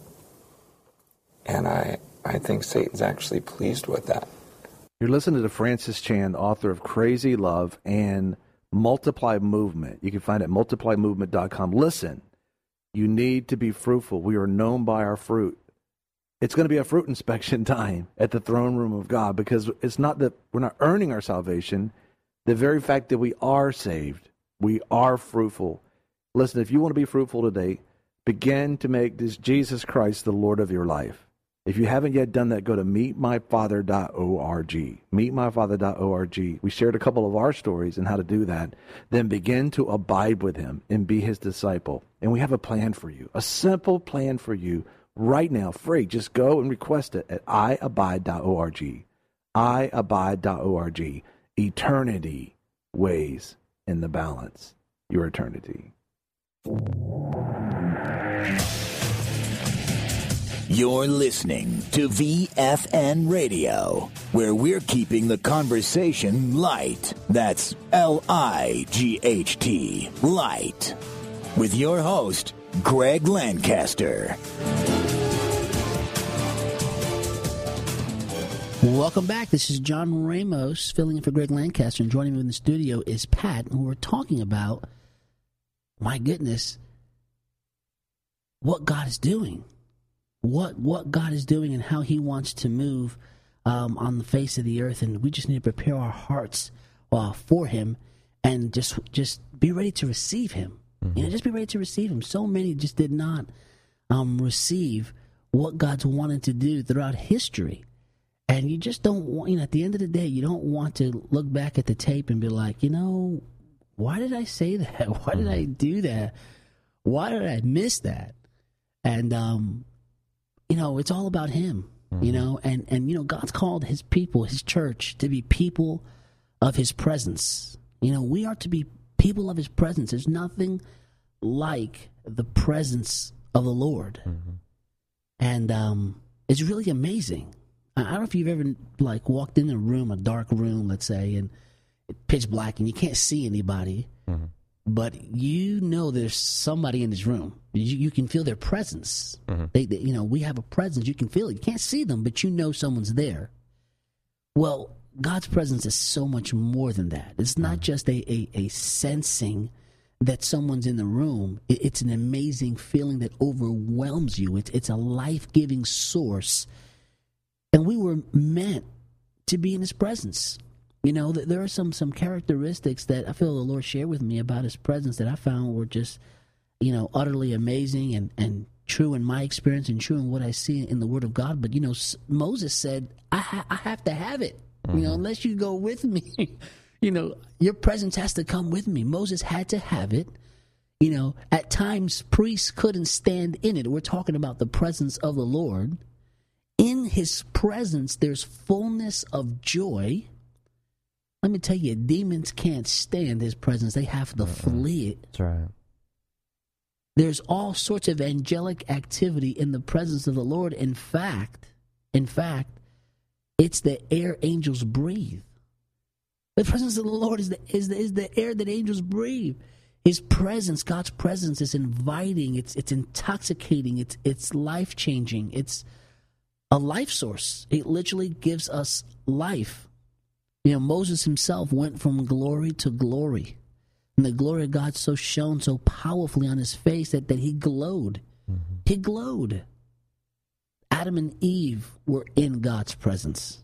I think Satan's actually pleased with that. You're listening to Francis Chan, author of Crazy Love and Multiply Movement. You can find it at multiplymovement.com. Listen. You need to be fruitful. We are known by our fruit. It's going to be a fruit inspection time at the throne room of God, because it's not that we're not earning our salvation. The very fact that we are saved, we are fruitful. Listen, if you want to be fruitful today, begin to make this Jesus Christ the Lord of your life. If you haven't yet done that, go to meetmyfather.org. Meetmyfather.org. We shared a couple of our stories and how to do that. Then begin to abide with him and be his disciple. And we have a plan for you, a simple plan for you right now, free. Just go and request it at iabide.org. iabide.org. Eternity weighs in the balance. Your eternity. You're listening to VFN Radio, where we're keeping the conversation light. That's L-I-G-H-T, light. With your host, Greg Lancaster. Welcome back. This is John Ramos filling in for Greg Lancaster, and joining me in the studio is Pat, and we're talking about, my goodness, what God is doing. What God is doing and how he wants to move on the face of the earth, and we just need to prepare our hearts for him and just be ready to receive him. Mm-hmm. Just be ready to receive him. So many just did not receive what God's wanted to do throughout history. And you just don't want, at the end of the day, you don't want to look back at the tape and be like, why did I say that? Why did I do that? Why did I miss that? And, it's all about him, and God's called his people, his church, to be people of his presence. We are to be people of his presence. There's nothing like the presence of the Lord. Mm-hmm. And it's really amazing. I don't know if you've ever walked in a room, a dark room, let's say, and it's pitch black and you can't see anybody, mm-hmm. but there's somebody in this room. You can feel their presence. Mm-hmm. We have a presence. You can feel it. You can't see them, but someone's there. Well, God's presence is so much more than that. It's not just a sensing that someone's in the room. It's an amazing feeling that overwhelms you. It's a life-giving source. And we were meant to be in his presence. There are some characteristics that I feel the Lord shared with me about his presence that I found were just, utterly amazing and true in my experience and true in what I see in the Word of God. But, Moses said, I have to have it. Mm-hmm. Unless you go with me, your presence has to come with me. Moses had to have it. At times, priests couldn't stand in it. We're talking about the presence of the Lord. In his presence, there's fullness of joy. Let me tell you, demons can't stand his presence. They have to flee it. That's right. There's all sorts of angelic activity in the presence of the Lord. In fact, it's the air angels breathe. The presence of the Lord is the air that angels breathe. His presence, God's presence, is inviting. It's intoxicating. It's life-changing. It's a life source. It literally gives us life. Moses himself went from glory to glory. And the glory of God so shone so powerfully on his face that he glowed. Mm-hmm. He glowed. Adam and Eve were in God's presence.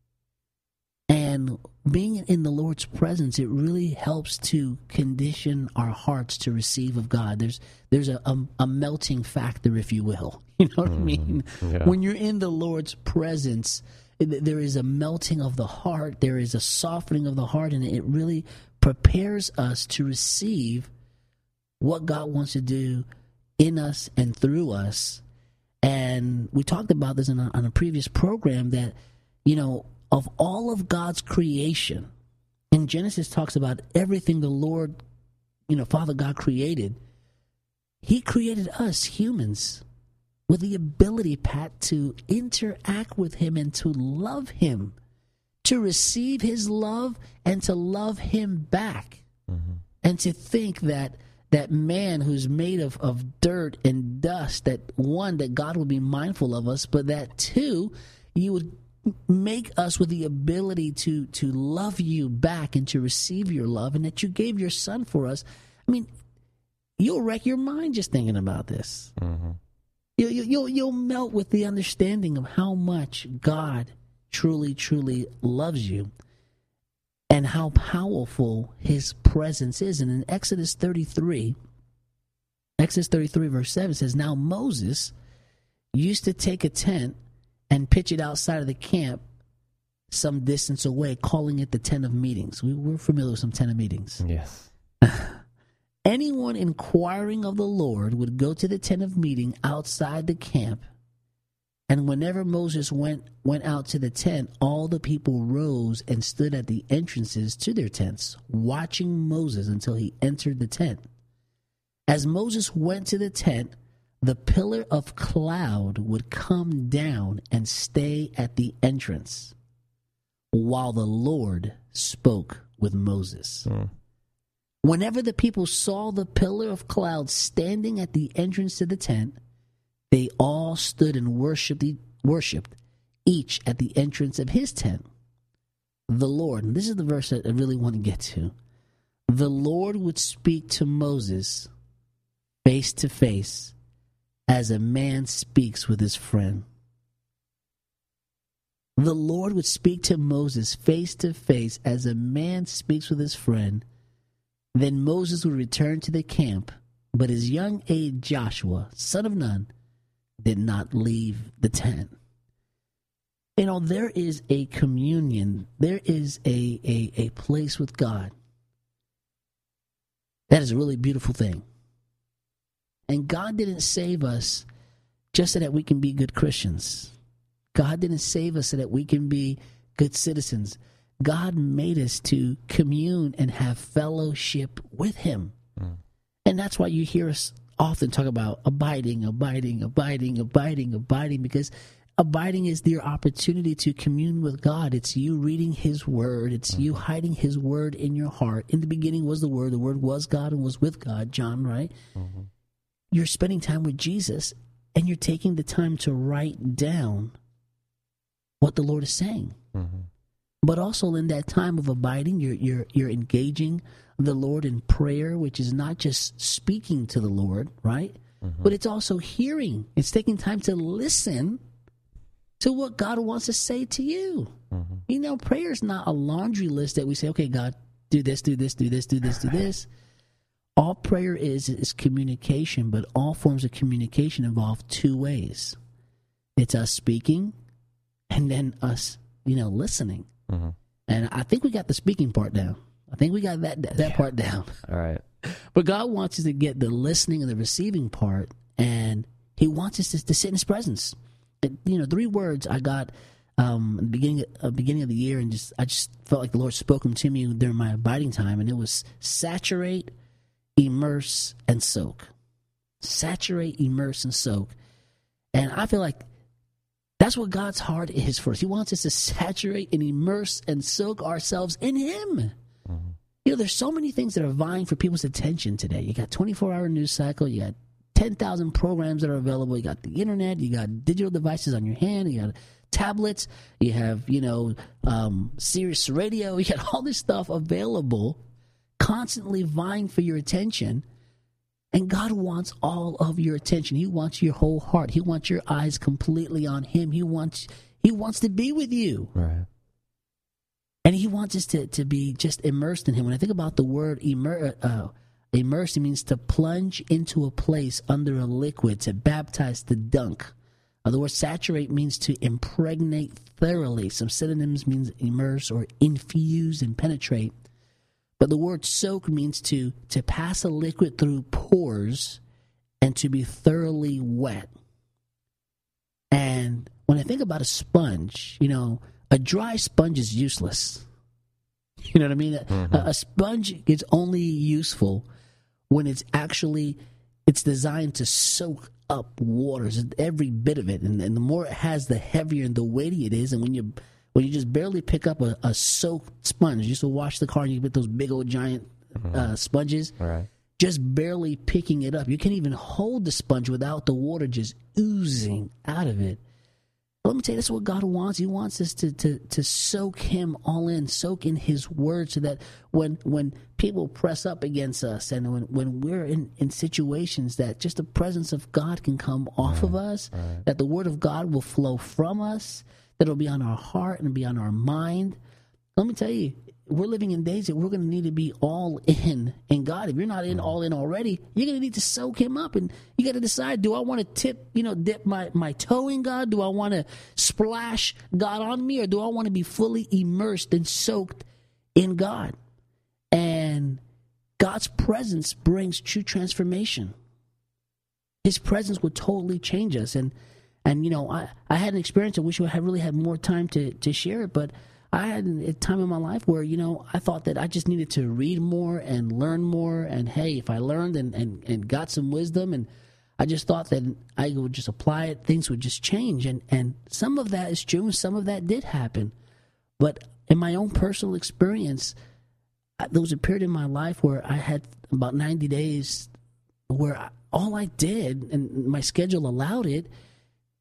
And being in the Lord's presence, it really helps to condition our hearts to receive of God. There's a melting factor, if you will. You know what I mean? Yeah. When you're in the Lord's presence, there is a melting of the heart. There is a softening of the heart, and it really prepares us to receive what God wants to do in us and through us. And we talked about this on a previous program that, of all of God's creation, and Genesis talks about everything the Lord, Father God created. He created us, humans, with the ability, Pat, to interact with him and to love him, to receive his love and to love him back. Mm-hmm. And to think that man who's made of dirt and dust, that God will be mindful of us, but that two, you would make us with the ability to love you back and to receive your love, and that you gave your son for us. I mean, you'll wreck your mind just thinking about this. Mm-hmm. You'll melt with the understanding of how much God truly, truly loves you and how powerful his presence is. And in Exodus 33, verse 7 says, "Now Moses used to take a tent and pitch it outside of the camp some distance away, calling it the tent of meetings." We're familiar with some tent of meetings. Yes. Anyone inquiring of the Lord would go to the tent of meeting outside the camp, and whenever Moses went out to the tent, all the people rose and stood at the entrances to their tents, watching Moses until he entered the tent. As Moses went to the tent, the pillar of cloud would come down and stay at the entrance while the Lord spoke with Moses. Whenever the people saw the pillar of cloud standing at the entrance to the tent, they all stood and worshipped, each at the entrance of his tent. The Lord, and this is the verse that I really want to get to. The Lord would speak to Moses face to face as a man speaks with his friend. The Lord would speak to Moses face to face as a man speaks with his friend. Then Moses would return to the camp, but his young aide Joshua, son of Nun, did not leave the tent. You know, there is a communion, there is a place with God. That is a really beautiful thing. And God didn't save us just so that we can be good Christians. God didn't save us so that we can be good citizens. God made us to commune and have fellowship with him. And that's why you hear us often talk about abiding, because abiding is your opportunity to commune with God. It's you reading his word. It's you hiding his word in your heart. In the beginning was the word was God and was with God, John, right? Mm-hmm. You're spending time with Jesus, and you're taking the time to write down what the Lord is saying. Mm-hmm. But also in that time of abiding, you're engaging the Lord in prayer, which is not just speaking to the Lord, right? Mm-hmm. But it's also hearing. It's taking time to listen to what God wants to say to you. Mm-hmm. You know, prayer is not a laundry list that we say, okay, God, do this, do this, do this, do this, do this. All prayer is communication, but all forms of communication involve two ways. It's us speaking and then us, listening. Mm-hmm. And I think we got the speaking part down. I think we got that part down. All right. But God wants us to get the listening and the receiving part, and he wants us to sit in his presence. 3 words I got the beginning of the year, and I just felt like the Lord spoke them to me during my abiding time, and it was saturate, immerse, and soak. Saturate, immerse, and soak. And I feel like that's what God's heart is for us. He wants us to saturate and immerse and soak ourselves in him. Mm-hmm. There's so many things that are vying for people's attention today. You got 24-hour news cycle, you got 10,000 programs that are available. You got the internet. You got digital devices on your hand. You got tablets. You have, Sirius Radio. You got all this stuff available, constantly vying for your attention. And God wants all of your attention. He wants your whole heart. He wants your eyes completely on him. He wants to be with you. Right. And he wants us to be just immersed in him. When I think about the word immerse, it means to plunge into a place under a liquid, to baptize, to dunk. The word saturate means to impregnate thoroughly. Some synonyms means immerse or infuse and penetrate. But the word soak means to pass a liquid through pores and to be thoroughly wet. And when I think about a sponge, a dry sponge is useless. You know what I mean? Mm-hmm. A sponge is only useful when it's designed to soak up waters, every bit of it. And the more it has, the heavier and the weightier it is. And when you just barely pick up a soaked sponge, you used to wash the car and you get those big old giant sponges, right. Just barely picking it up. You can't even hold the sponge without the water just oozing out of it. Let me tell you, that's what God wants. He wants us to soak him all in, soak in his word, so that when people press up against us and when we're in situations, that just the presence of God can come off of us, that the word of God will flow from us, that it'll be on our heart and be on our mind. Let me tell you, we're living in days that we're going to need to be all in God. If you're not all in already, you're going to need to soak him up. And you got to decide, do I want to dip my toe in God? Do I want to splash God on me? Or do I want to be fully immersed and soaked in God? And God's presence brings true transformation. His presence would totally change us. And I had an experience. I wish I really had more time to share it, but I had a time in my life where, I thought that I just needed to read more and learn more. And, hey, if I learned and got some wisdom, and I just thought that I would just apply it, things would just change. And some of that is true, and some of that did happen. But in my own personal experience, there was a period in my life where I had about 90 days where all I did, and my schedule allowed it,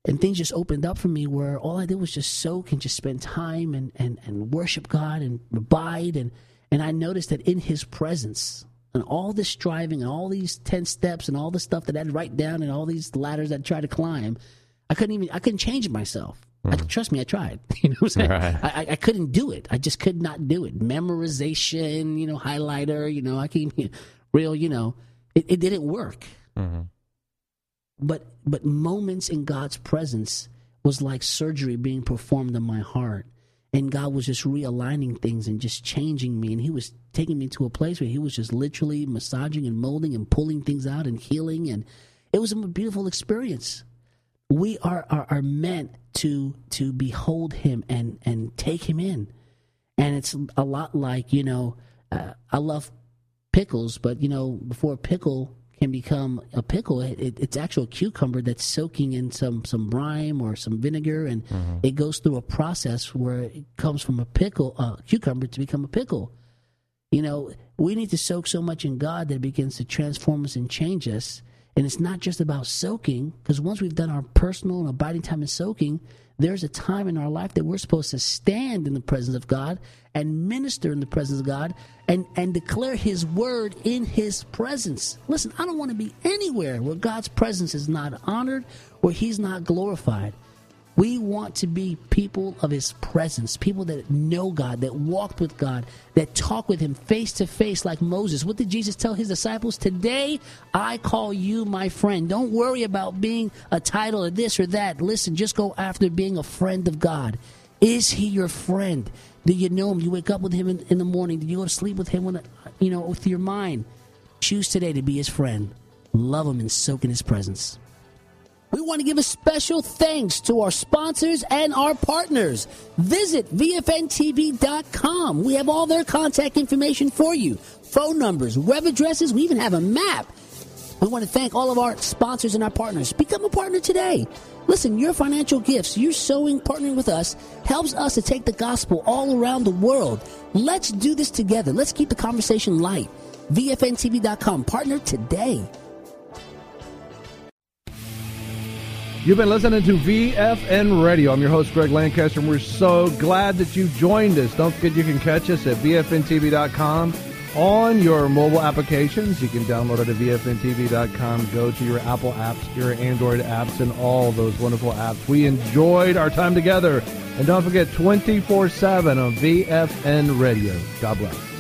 And things just opened up for me where all I did was just soak and just spend time and worship God and abide. And I noticed that in his presence and all this striving and all these 10 steps and all the stuff that I'd write down and all these ladders I'd try to climb, I couldn't change it myself. Trust me, I tried. You know what I'm saying? Right. I couldn't do it. I just could not do it. Memorization, highlighter, I came real, it didn't work. Mm-hmm. But moments in God's presence was like surgery being performed on my heart. And God was just realigning things and just changing me. And he was taking me to a place where he was just literally massaging and molding and pulling things out and healing. And it was a beautiful experience. We are meant to behold him and take him in. And it's a lot like, I love pickles, but, before a pickle can become a pickle, it's actual cucumber that's soaking in some brine or some vinegar, and it goes through a process where it comes from a cucumber to become a pickle. We need to soak so much in God that it begins to transform us and change us. And it's not just about soaking, because once we've done our personal and abiding time in soaking, there's a time in our life that we're supposed to stand in the presence of God and minister in the presence of God and declare his word in his presence. Listen, I don't want to be anywhere where God's presence is not honored or he's not glorified. We want to be people of his presence, people that know God, that walked with God, that talk with him face to face like Moses. What did Jesus tell his disciples? Today, I call you my friend. Don't worry about being a title or this or that. Listen, just go after being a friend of God. Is he your friend? Do you know him? Do you wake up with him in the morning? Do you go to sleep with him with your mind? Choose today to be his friend. Love him and soak in his presence. We want to give a special thanks to our sponsors and our partners. Visit VFNTV.com. We have all their contact information for you. Phone numbers, web addresses. We even have a map. We want to thank all of our sponsors and our partners. Become a partner today. Listen, your financial gifts, your sowing, partnering with us, helps us to take the gospel all around the world. Let's do this together. Let's keep the conversation light. VFNTV.com. Partner today. You've been listening to VFN Radio. I'm your host, Greg Lancaster, and we're so glad that you joined us. Don't forget you can catch us at VFNTV.com on your mobile applications. You can download it at VFNTV.com. Go to your Apple apps, your Android apps, and all those wonderful apps. We enjoyed our time together. And don't forget, 24/7 on VFN Radio. God bless.